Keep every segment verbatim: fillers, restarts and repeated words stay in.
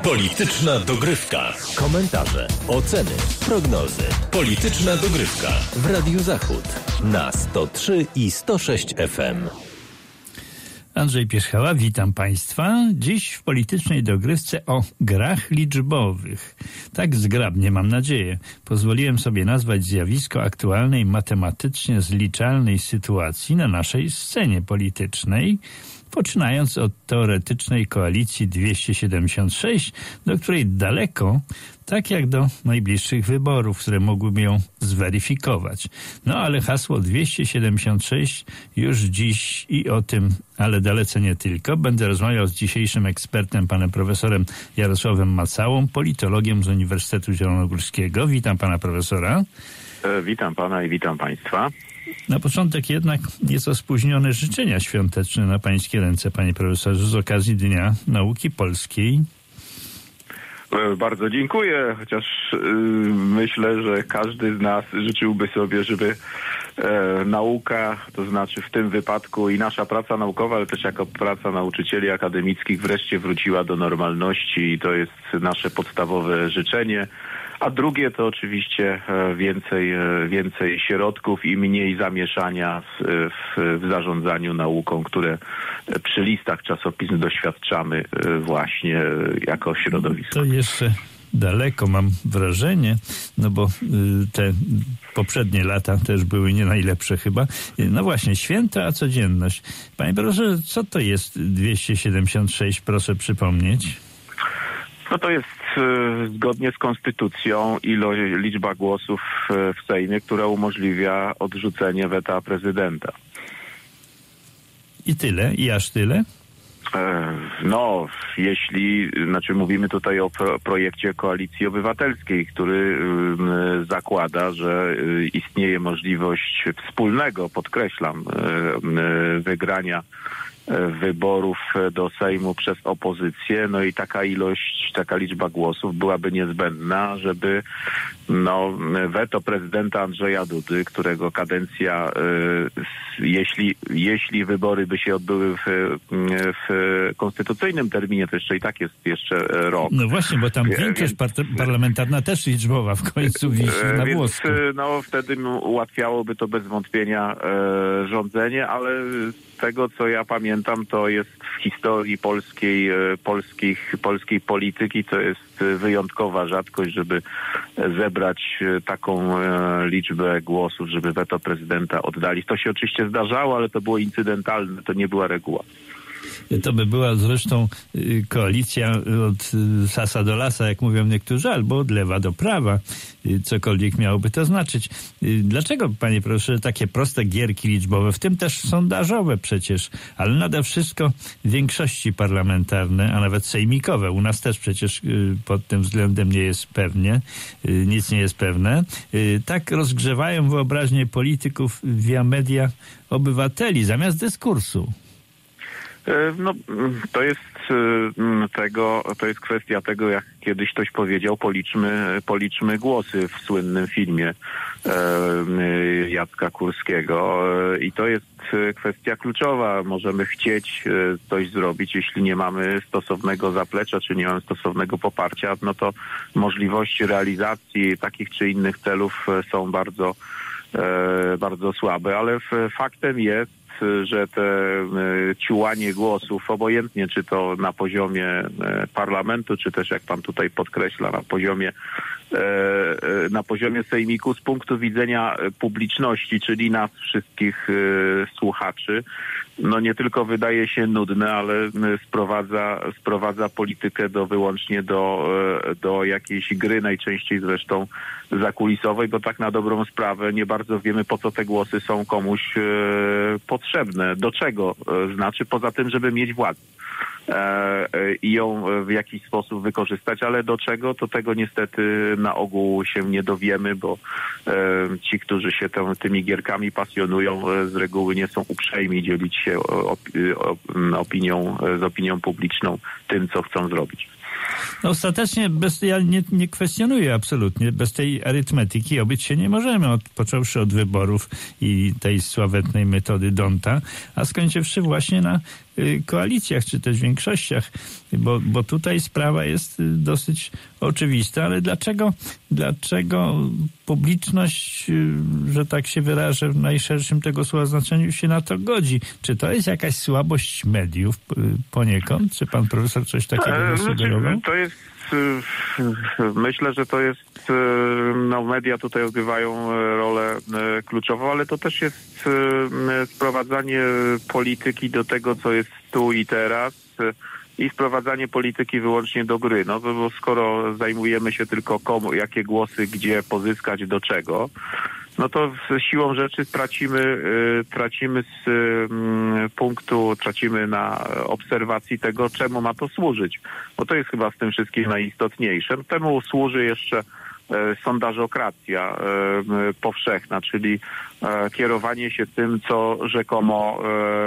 Polityczna dogrywka. Komentarze, oceny, prognozy. Polityczna dogrywka w Radiu Zachód na sto trzy i sto sześć F M. Andrzej Pierzchała, witam Państwa. Dziś w politycznej dogrywce o grach liczbowych. Tak zgrabnie, mam nadzieję, pozwoliłem sobie nazwać zjawisko aktualnej matematycznie zliczalnej sytuacji na naszej scenie politycznej, poczynając od teoretycznej koalicji dwieście siedemdziesiąt sześć, do której daleko, tak jak do najbliższych wyborów, które mogłyby ją zweryfikować. No ale hasło dwieście siedemdziesiąt sześć już dziś i o tym, ale dalece nie tylko. Będę rozmawiał z dzisiejszym ekspertem, panem profesorem Jarosławem Macałą, politologiem z Uniwersytetu Zielonogórskiego. Witam pana profesora. Witam pana i witam państwa. Na początek jednak nieco spóźnione życzenia świąteczne na pańskie ręce, panie profesorze, z okazji Dnia Nauki Polskiej. Bardzo dziękuję, chociaż yy, myślę, że każdy z nas życzyłby sobie, żeby e, nauka, to znaczy w tym wypadku i nasza praca naukowa, ale też jako praca nauczycieli akademickich wreszcie wróciła do normalności i to jest nasze podstawowe życzenie. A drugie to oczywiście więcej, więcej środków i mniej zamieszania w, w, w zarządzaniu nauką, które przy listach czasopism doświadczamy właśnie jako środowisko. To jeszcze daleko, mam wrażenie, no bo te poprzednie lata też były nie najlepsze chyba. No właśnie, święta, a codzienność. Panie profesorze, co to jest dwieście siedemdziesiąt sześć, proszę przypomnieć? No to jest e, zgodnie z konstytucją ilość, liczba głosów e, w Sejmie, która umożliwia odrzucenie weta prezydenta. I tyle? I aż tyle? E, no, jeśli, znaczy mówimy tutaj o pro, projekcie Koalicji Obywatelskiej, który e, zakłada, że e, istnieje możliwość wspólnego, podkreślam, e, e, wygrania wyborów do Sejmu przez opozycję, no i taka ilość, taka liczba głosów byłaby niezbędna, żeby no, weto prezydenta Andrzeja Dudy, którego kadencja, y, jeśli, jeśli wybory by się odbyły w, w konstytucyjnym terminie, to jeszcze i tak jest jeszcze rok. No właśnie, bo tam większość par- parlamentarna też liczbowa w końcu wisi na więc, włosku. No wtedy ułatwiałoby to bez wątpienia e, rządzenie, ale z tego, co ja pamiętam, to jest w historii polskiej, polskiej, polskiej polityki, to jest wyjątkowa rzadkość, żeby zebrać taką liczbę głosów, żeby weto prezydenta oddalić. To się oczywiście zdarzało, ale to było incydentalne, to nie była reguła. To by była zresztą koalicja od sasa do lasa, jak mówią niektórzy, albo od lewa do prawa, cokolwiek miałoby to znaczyć. Dlaczego, panie profesorze, takie proste gierki liczbowe, w tym też sondażowe przecież, ale nade wszystko większości parlamentarne, a nawet sejmikowe, u nas też przecież pod tym względem nie jest pewnie, nic nie jest pewne, tak rozgrzewają wyobraźnię polityków via media obywateli zamiast dyskursu? No, to jest tego, to jest kwestia tego, jak kiedyś ktoś powiedział, policzmy, policzmy głosy w słynnym filmie e, Jacka Kurskiego i to jest kwestia kluczowa. Możemy chcieć coś zrobić, jeśli nie mamy stosownego zaplecza, czy nie mamy stosownego poparcia, no to możliwości realizacji takich czy innych celów są bardzo, e, bardzo słabe, ale faktem jest, że te ciułanie głosów, obojętnie czy to na poziomie parlamentu, czy też jak pan tutaj podkreśla, na poziomie na poziomie sejmiku z punktu widzenia publiczności, czyli nas wszystkich słuchaczy, no nie tylko wydaje się nudne, ale sprowadza, sprowadza politykę do wyłącznie do, do jakiejś gry, najczęściej zresztą zakulisowej, bo tak na dobrą sprawę nie bardzo wiemy, po co te głosy są komuś potrzebne, do czego znaczy, poza tym, żeby mieć władzę i ją w jakiś sposób wykorzystać, ale do czego, to tego niestety na ogół się nie dowiemy, bo ci, którzy się tą, tymi gierkami pasjonują, z reguły nie są uprzejmi dzielić się opinią, z opinią publiczną tym, co chcą zrobić. No ostatecznie, bez, ja nie, nie kwestionuję absolutnie, bez tej arytmetyki obyć się nie możemy, od, począwszy od wyborów i tej sławetnej metody D'Hondta, a skończywszy właśnie na koalicjach, czy też większościach, bo, bo tutaj sprawa jest dosyć oczywista, ale dlaczego, dlaczego publiczność, że tak się wyrażę w najszerszym tego słowa znaczeniu, się na to godzi? Czy to jest jakaś słabość mediów poniekąd? Czy pan profesor coś takiego sugerował? To jest, myślę, że to jest, no media tutaj odgrywają rolę kluczową, ale to też jest sprowadzanie polityki do tego, co jest tu i teraz, i sprowadzanie polityki wyłącznie do gry. No bo skoro zajmujemy się tylko komu, jakie głosy, gdzie pozyskać, do czego, no to z siłą rzeczy tracimy, tracimy z punktu, tracimy na obserwacji tego, czemu ma to służyć. Bo to jest chyba z tym wszystkim najistotniejsze. Temu służy jeszcze sondażokracja powszechna, czyli kierowanie się tym, co rzekomo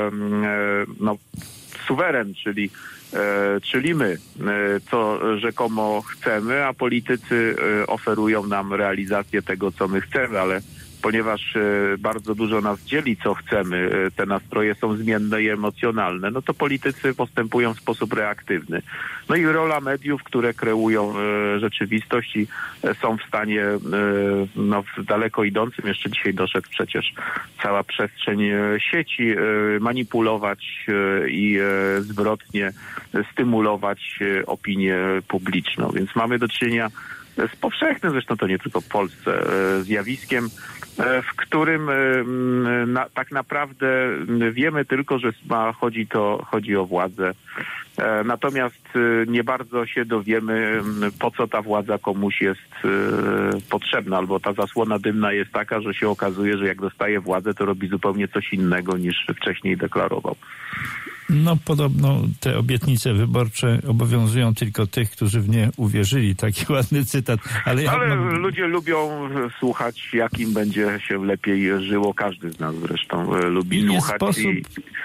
no, suweren, czyli czyli my, co rzekomo chcemy, a politycy oferują nam realizację tego, co my chcemy, ale ponieważ bardzo dużo nas dzieli, co chcemy, te nastroje są zmienne i emocjonalne, no to politycy postępują w sposób reaktywny. No i rola mediów, które kreują rzeczywistość i są w stanie no, w daleko idącym, jeszcze dzisiaj doszedł przecież cała przestrzeń sieci, manipulować i zwrotnie stymulować opinię publiczną. Więc mamy do czynienia z powszechnym, zresztą to nie tylko w Polsce, zjawiskiem, w którym na, tak naprawdę wiemy tylko, że ma, chodzi, to, chodzi o władzę. Natomiast nie bardzo się dowiemy, po co ta władza komuś jest potrzebna, albo ta zasłona dymna jest taka, że się okazuje, że jak dostaje władzę, to robi zupełnie coś innego niż wcześniej deklarował. No podobno te obietnice wyborcze obowiązują tylko tych, którzy w nie uwierzyli. Taki ładny cytat. Ale, ja ale mam... ludzie lubią słuchać, jak im będzie się lepiej żyło. Każdy z nas zresztą lubi I nie słuchać. Sposób, i...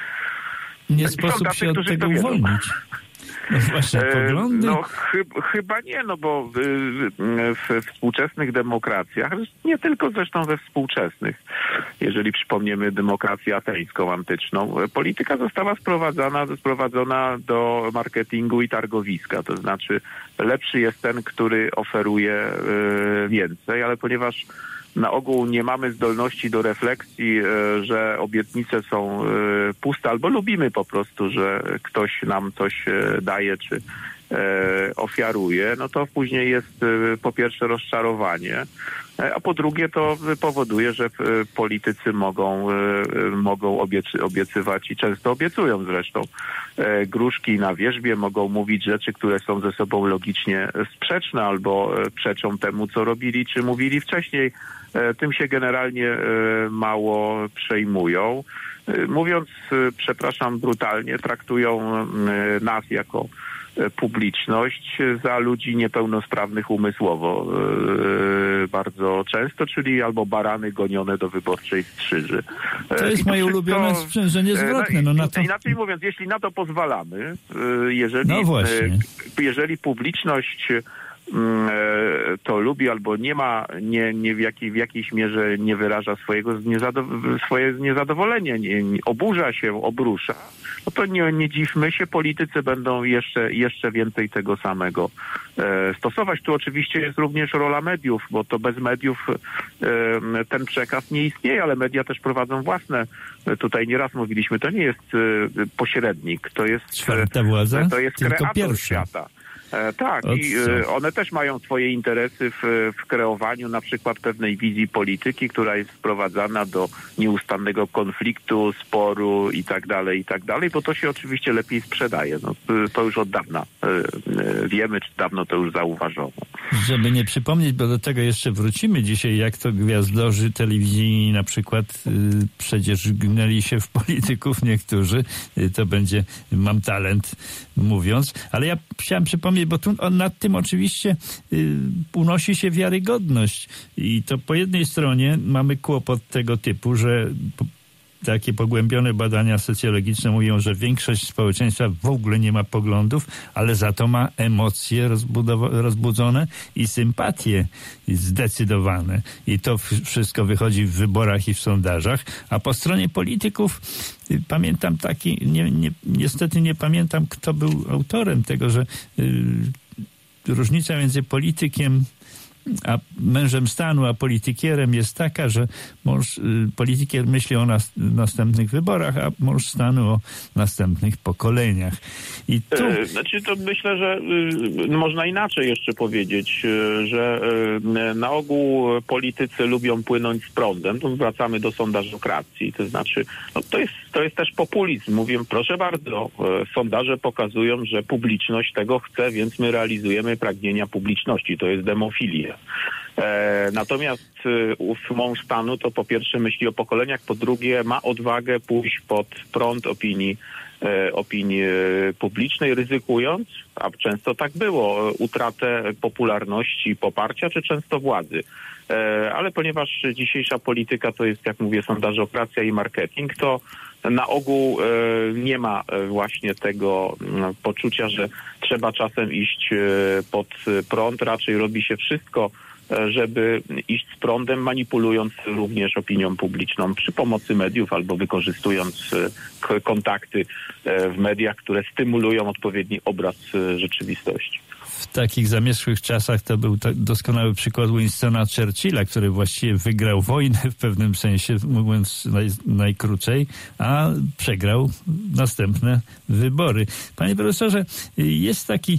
Nie sposób tacy, się od tego uwolnić. No właśnie, poglądy? No chyb, chyba nie, no bo we współczesnych demokracjach, nie tylko zresztą we współczesnych, jeżeli przypomniemy demokrację ateńską, antyczną, polityka została sprowadzona, sprowadzona do marketingu i targowiska, to znaczy lepszy jest ten, który oferuje więcej, ale ponieważ na ogół nie mamy zdolności do refleksji, że obietnice są puste, albo lubimy po prostu, że ktoś nam coś daje, czy ofiaruje, no to później jest po pierwsze rozczarowanie, a po drugie to powoduje, że politycy mogą, mogą obiecy, obiecywać i często obiecują zresztą gruszki na wierzbie, mogą mówić rzeczy, które są ze sobą logicznie sprzeczne albo przeczą temu, co robili czy mówili wcześniej. Tym się generalnie mało przejmują. Mówiąc, przepraszam, brutalnie, traktują nas jako publiczność za ludzi niepełnosprawnych umysłowo bardzo często, czyli albo barany gonione do wyborczej strzyży. To jest to moje wszystko, ulubione sprzężenie zwrotne. No na to... Inaczej mówiąc, jeśli na to pozwalamy, jeżeli, no właśnie. jeżeli publiczność to lubi albo nie ma, nie, nie w, jakiej, w jakiejś mierze nie wyraża swojego niezado- swoje niezadowolenie, nie, nie, oburza się, obrusza, no to nie, nie dziwmy się, politycy będą jeszcze, jeszcze więcej tego samego e, stosować. Tu oczywiście jest również rola mediów, bo to bez mediów e, ten przekaz nie istnieje, ale media też prowadzą własne. Tutaj nieraz mówiliśmy, to nie jest e, pośrednik, to jest, czwarta władza, to jest tylko kreator pierwsza. świata. E, tak, Od i e, one też mają swoje interesy w, w kreowaniu na przykład pewnej wizji polityki, która jest wprowadzana do nieustannego konfliktu, sporu i tak dalej, i tak dalej, bo to się oczywiście lepiej sprzedaje. No, to już od dawna e, e, wiemy, czy dawno to już zauważono. Żeby nie przypomnieć, bo do tego jeszcze wrócimy dzisiaj, jak to gwiazdorzy telewizyjni na przykład y, przecież gnęli się w polityków niektórzy, y, to będzie mam talent mówiąc, ale ja chciałem przypomnieć, bo tu on, nad tym oczywiście y, unosi się wiarygodność i to po jednej stronie mamy kłopot tego typu, że po, takie pogłębione badania socjologiczne mówią, że większość społeczeństwa w ogóle nie ma poglądów, ale za to ma emocje rozbudzone i sympatie zdecydowane. I to wszystko wychodzi w wyborach i w sondażach. A po stronie polityków pamiętam taki, nie, nie, niestety nie pamiętam, kto był autorem tego, że y, różnica między politykiem a mężem stanu, a politykierem jest taka, że mąż, politykier myśli o nas, następnych wyborach, a mąż stanu o następnych pokoleniach. I tu... E, znaczy to myślę, że y, można inaczej jeszcze powiedzieć, y, że y, na ogół politycy lubią płynąć z prądem. Tu wracamy do sondażokracji. To znaczy, no, to jest, to jest też populizm. Mówię, proszę bardzo, y, sondaże pokazują, że publiczność tego chce, więc my realizujemy pragnienia publiczności. To jest demofilia. E, natomiast e, ów mąż stanu to po pierwsze myśli o pokoleniach, po drugie ma odwagę pójść pod prąd opinii, e, opinii e, publicznej, ryzykując, a często tak było, utratę popularności, poparcia, czy często władzy. E, ale ponieważ dzisiejsza polityka to jest, jak mówię, sondażokracja i marketing, to na ogół e, nie ma e, właśnie tego e, poczucia, że trzeba czasem iść e, pod prąd. Raczej robi się wszystko, e, żeby iść z prądem, manipulując również opinią publiczną przy pomocy mediów albo wykorzystując e, k- kontakty e, w mediach, które stymulują odpowiedni obraz e, rzeczywistości. W takich zamierzchłych czasach to był doskonały przykład Winstona Churchilla, który właściwie wygrał wojnę w pewnym sensie, mówiąc naj, najkrócej, a przegrał następne wybory. Panie profesorze, jest taki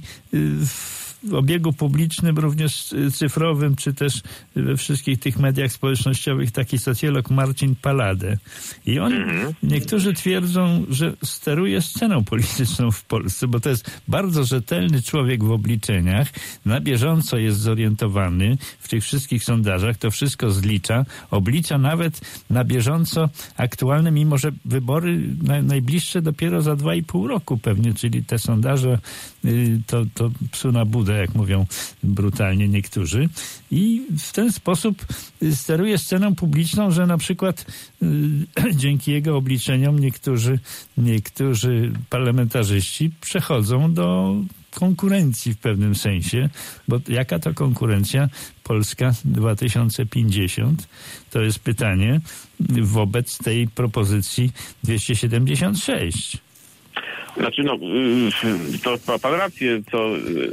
w obiegu publicznym, również cyfrowym, czy też we wszystkich tych mediach społecznościowych taki socjolog Marcin Pallade. I on, mm-hmm. niektórzy twierdzą, że steruje sceną polityczną w Polsce, bo to jest bardzo rzetelny człowiek w obliczeniach, na bieżąco jest zorientowany w tych wszystkich sondażach, to wszystko zlicza, oblicza nawet na bieżąco aktualne, mimo że wybory na, najbliższe dopiero za dwa i pół roku pewnie, czyli te sondaże y, to, to psu na budę, jak mówią brutalnie niektórzy. I w ten sposób steruje sceną publiczną, że na przykład y, dzięki jego obliczeniom niektórzy, niektórzy parlamentarzyści przechodzą do konkurencji w pewnym sensie, bo jaka to konkurencja Polska dwa tysiące pięćdziesiąt? To jest pytanie wobec tej propozycji dwieście siedemdziesiąt sześć. Znaczy, no, to pan rację, to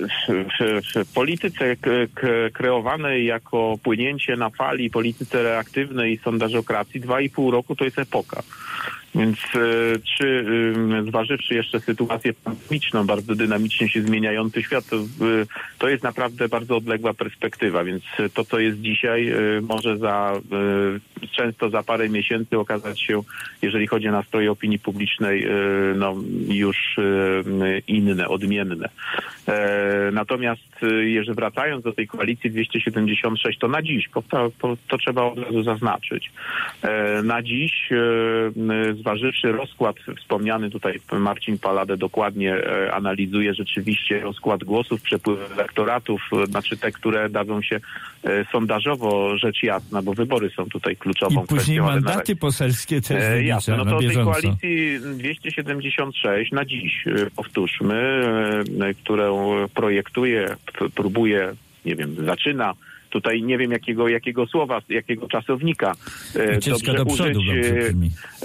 w polityce kreowanej jako płynięcie na fali, polityce reaktywnej i sondażokracji dwa i pół roku to jest epoka. Więc czy zważywszy jeszcze sytuację pandemiczną, bardzo dynamicznie się zmieniający świat, to, to jest naprawdę bardzo odległa perspektywa, więc to, co jest dzisiaj, może za często za parę miesięcy okazać się, jeżeli chodzi o nastroje opinii publicznej, no już inne, odmienne. Natomiast jeżeli wracając do tej koalicji dwieście siedemdziesiąt sześć, to na dziś, to, to trzeba od razu zaznaczyć, na dziś zważywszy rozkład, wspomniany tutaj Marcin Pallade dokładnie e, analizuje rzeczywiście rozkład głosów, przepływ elektoratów, znaczy te, które dadzą się e, sondażowo, rzecz jasna, bo wybory są tutaj kluczową I później kwestią. mandaty poselskie też e, jasne, no na to tej bieżąco. koalicji dwieście siedemdziesiąt sześć na dziś, e, powtórzmy, e, którą projektuje, p- próbuje, nie wiem, zaczyna tutaj nie wiem jakiego, jakiego słowa, jakiego czasownika e, dobrze do przodu, użyć. dobrze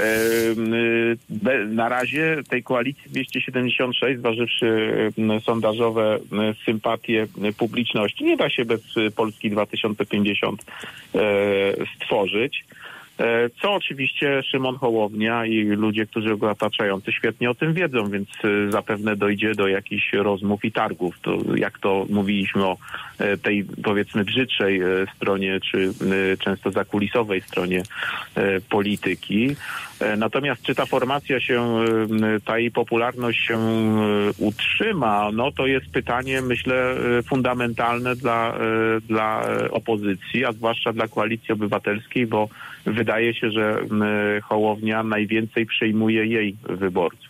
E, e, na razie tej koalicji dwieście siedemdziesiąt sześć, zważywszy e, sondażowe e, sympatie publiczności, nie da się bez Polski dwa tysiące pięćdziesiąt e, stworzyć. Co oczywiście Szymon Hołownia i ludzie, którzy go otaczający świetnie o tym wiedzą, więc zapewne dojdzie do jakichś rozmów i targów. To jak to mówiliśmy o tej powiedzmy brzydszej stronie, czy często zakulisowej stronie polityki. Natomiast czy ta formacja się, ta jej popularność się utrzyma, no to jest pytanie, myślę, fundamentalne dla, dla opozycji, a zwłaszcza dla Koalicji Obywatelskiej, bo wydaje się, że Hołownia najwięcej przejmuje jej wyborców.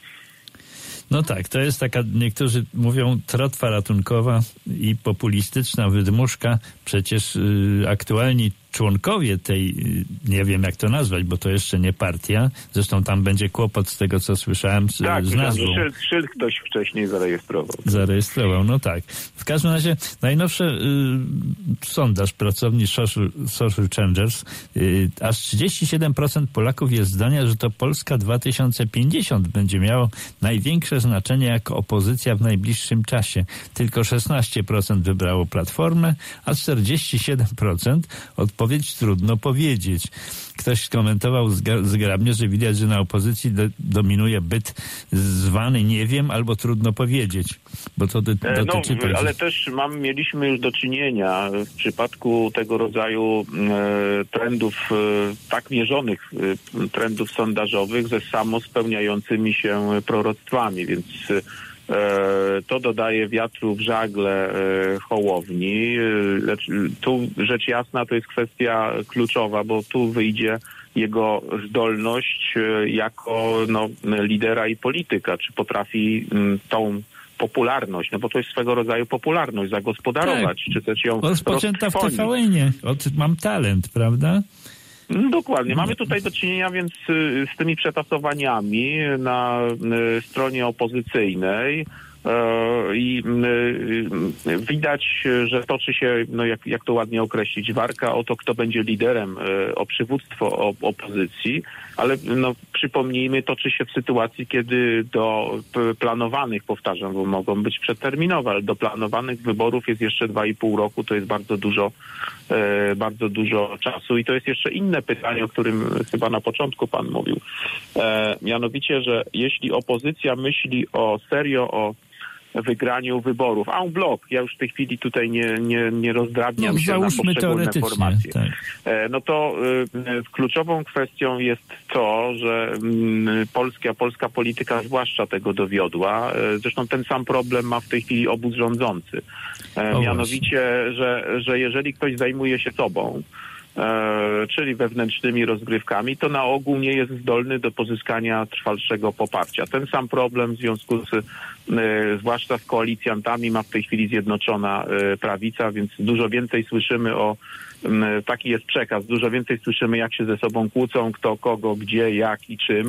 No tak, to jest taka, niektórzy mówią, trotwa ratunkowa i populistyczna wydmuszka. Przecież y, aktualni członkowie tej, nie wiem jak to nazwać, bo to jeszcze nie partia, zresztą tam będzie kłopot z tego, co słyszałem z, tak, z nazwą. Tak, szyld, szyld ktoś wcześniej zarejestrował. Zarejestrował, no tak. W każdym razie najnowszy y, sondaż pracowni Social, Social Changers, y, aż trzydzieści siedem procent Polaków jest zdania, że to Polska dwa tysiące pięćdziesiąt będzie miało największe znaczenie jako opozycja w najbliższym czasie. Tylko szesnaście procent wybrało Platformę, a czterdzieści siedem procent odpowiedź trudno powiedzieć. Ktoś skomentował zgrabnie, że widać, że na opozycji do, dominuje byt zwany nie wiem albo trudno powiedzieć, bo to do, dotyczy... No, ale też mam, mieliśmy już do czynienia w przypadku tego rodzaju e, trendów, e, tak mierzonych e, trendów sondażowych ze samospełniającymi się proroctwami, więc to dodaje wiatru w żagle Hołowni. Lecz tu rzecz jasna to jest kwestia kluczowa, bo tu wyjdzie jego zdolność jako no, lidera i polityka. Czy potrafi tą popularność, no bo to jest swego rodzaju popularność, zagospodarować, tak. Czy też ją rozpoczęta w T V N-ie. Od mam talent, prawda? Dokładnie. Mamy tutaj do czynienia więc z tymi przetasowaniami na stronie opozycyjnej i widać, że toczy się, no jak, jak to ładnie określić, walka o to, kto będzie liderem, o przywództwo opozycji, ale no, przypomnijmy, toczy się w sytuacji, kiedy do planowanych, powtarzam, bo mogą być przedterminowe, ale do planowanych wyborów jest jeszcze dwa i pół roku, to jest bardzo dużo, bardzo dużo czasu i to jest jeszcze inne pytanie, o którym chyba na początku pan mówił. Mianowicie, że jeśli opozycja myśli o serio o wygraniu wyborów. En bloc. Ja już w tej chwili tutaj nie, nie, nie rozdrabniam no, się na poszczególne formacje. Tak. No to y, kluczową kwestią jest to, że y, polska, polska polityka zwłaszcza tego dowiodła. Y, zresztą ten sam problem ma w tej chwili obóz rządzący. Y, mianowicie, że, że jeżeli ktoś zajmuje się sobą, E, czyli wewnętrznymi rozgrywkami, to na ogół nie jest zdolny do pozyskania trwalszego poparcia. Ten sam problem w związku z, e, zwłaszcza z koalicjantami ma w tej chwili Zjednoczona e, Prawica, więc dużo więcej słyszymy o, m, taki jest przekaz, dużo więcej słyszymy, jak się ze sobą kłócą, kto, kogo, gdzie, jak i czym,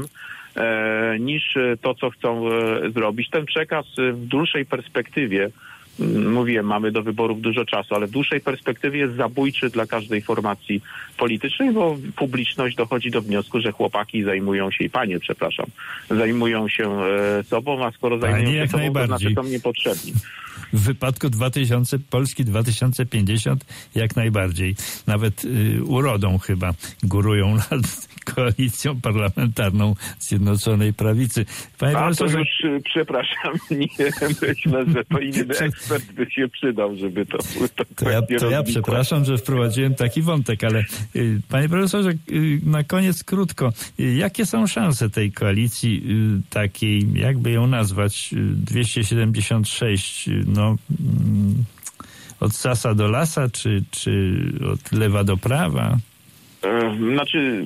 e, niż to, co chcą e, zrobić. Ten przekaz w dłuższej perspektywie, mówiłem, mamy do wyborów dużo czasu, ale w dłuższej perspektywie jest zabójczy dla każdej formacji politycznej, bo publiczność dochodzi do wniosku, że chłopaki zajmują się, i panie, przepraszam, zajmują się e, sobą, a skoro Panie, zajmują się sobą, to znaczy są niepotrzebni. W wypadku dwa tysiące, Polski dwa tysiące pięćdziesiąt jak najbardziej. Nawet y, urodą chyba górują nad koalicją parlamentarną Zjednoczonej Prawicy. Panie A to już, że... przepraszam, nie myślę, że to inny ekspert by się przydał, żeby to... To, to, ja, to ja przepraszam, że wprowadziłem taki wątek, ale y, panie profesorze, y, na koniec krótko, y, jakie są szanse tej koalicji y, takiej, jakby ją nazwać, y, dwieście siedemdziesiąt sześć, y, no mm, od sasa do lasa, czy, czy od lewa do prawa? Znaczy,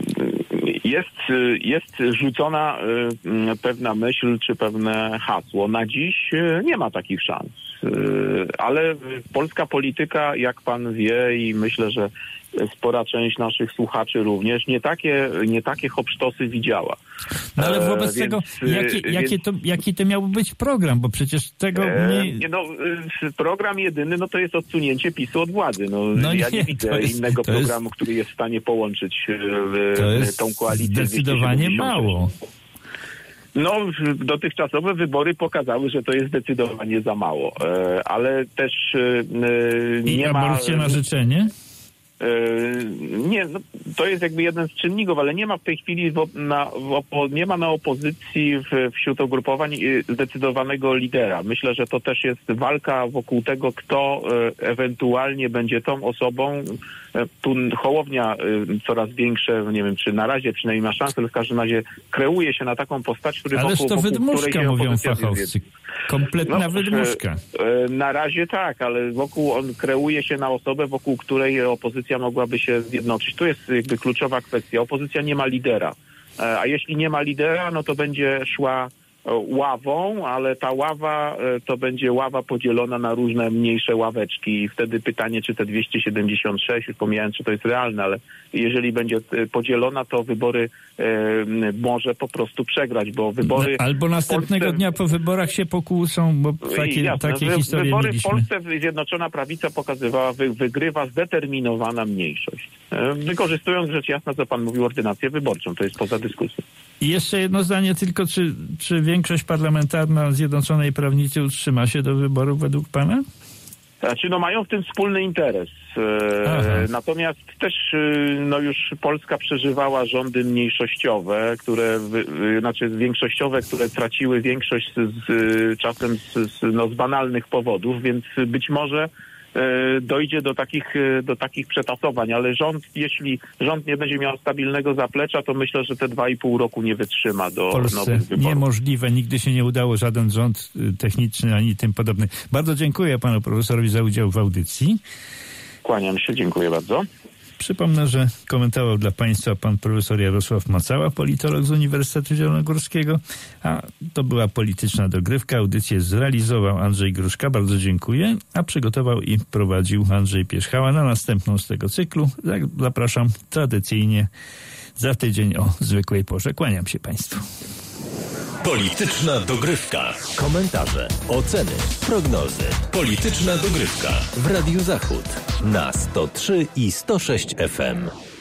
jest, jest rzucona pewna myśl, czy pewne hasło. Na dziś nie ma takich szans. Ale polska polityka, jak pan wie i myślę, że spora część naszych słuchaczy również, nie takie, nie takie hopsztosy widziała. No ale wobec e, tego, więc, jaki, więc, jaki, to, jaki to miałby być program? Bo przecież tego nie... nie no, program jedyny, no to jest odsunięcie PiSu od władzy. No, no ja nie, nie widzę jest, innego programu, jest, który jest w stanie połączyć to jest tą koalicję. Zdecydowanie mało. No, dotychczasowe wybory pokazały, że to jest zdecydowanie za mało, ale też nie I ma... I aborcja na życzenie? Nie, no, to jest jakby jeden z czynników, ale nie ma w tej chwili w, na, w opo, nie ma na opozycji w, wśród ugrupowań zdecydowanego lidera. Myślę, że to też jest walka wokół tego, kto e, ewentualnie będzie tą osobą. E, tu Hołownia e, coraz większe, nie wiem, czy na razie przynajmniej ma szansę, ale w każdym razie kreuje się na taką postać, który Ależ wokół, to wokół wydmuszka, mówią fachowcy. Kompletna no, wydmuszka. E, na razie tak, ale wokół on kreuje się na osobę, wokół której opozycja mogłaby się zjednoczyć. Tu jest jakby kluczowa kwestia. Opozycja nie ma lidera. A jeśli nie ma lidera, no to będzie szła ławą, ale ta ława to będzie ława podzielona na różne mniejsze ławeczki i wtedy pytanie, czy te dwieście siedemdziesiąt sześć, już pomijając, czy to jest realne, ale jeżeli będzie podzielona, to wybory e, może po prostu przegrać, bo wybory... Albo następnego Polsce... dnia po wyborach się pokłócą, bo takie, Jasne, takie wy, historie wybory mieliśmy. w Polsce Zjednoczona Prawica pokazywała, wy, wygrywa zdeterminowana mniejszość. E, wykorzystując rzecz jasna, co pan mówił, ordynację wyborczą. To jest poza dyskusją. I jeszcze jedno zdanie tylko, czy, czy większość parlamentarna Zjednoczonej Prawicy utrzyma się do wyborów według pana? Znaczy, no mają w tym wspólny interes. E, natomiast też no już Polska przeżywała rządy mniejszościowe, które, wy, znaczy większościowe, które traciły większość z, z, czasem z, z, no, z banalnych powodów, więc być może dojdzie do takich, do takich przetasowań, ale rząd, jeśli rząd nie będzie miał stabilnego zaplecza, to myślę, że te dwa i pół roku nie wytrzyma do Polsce nowych wyborów. Niemożliwe, nigdy się nie udało, żaden rząd techniczny ani tym podobny. Bardzo dziękuję panu profesorowi za udział w audycji. Kłaniam się, dziękuję bardzo. Przypomnę, że komentował dla państwa pan profesor Jarosław Macała, politolog z Uniwersytetu Zielonogórskiego, a to była Polityczna Dogrywka. Audycję zrealizował Andrzej Gruszka, bardzo dziękuję, a przygotował i prowadził Andrzej Pierzchała. Na następną z tego cyklu zapraszam tradycyjnie za tydzień o zwykłej porze. Kłaniam się państwu. Polityczna Dogrywka. Komentarze, oceny, prognozy. Polityczna Dogrywka w Radiu Zachód na sto trzy i sto sześć F M.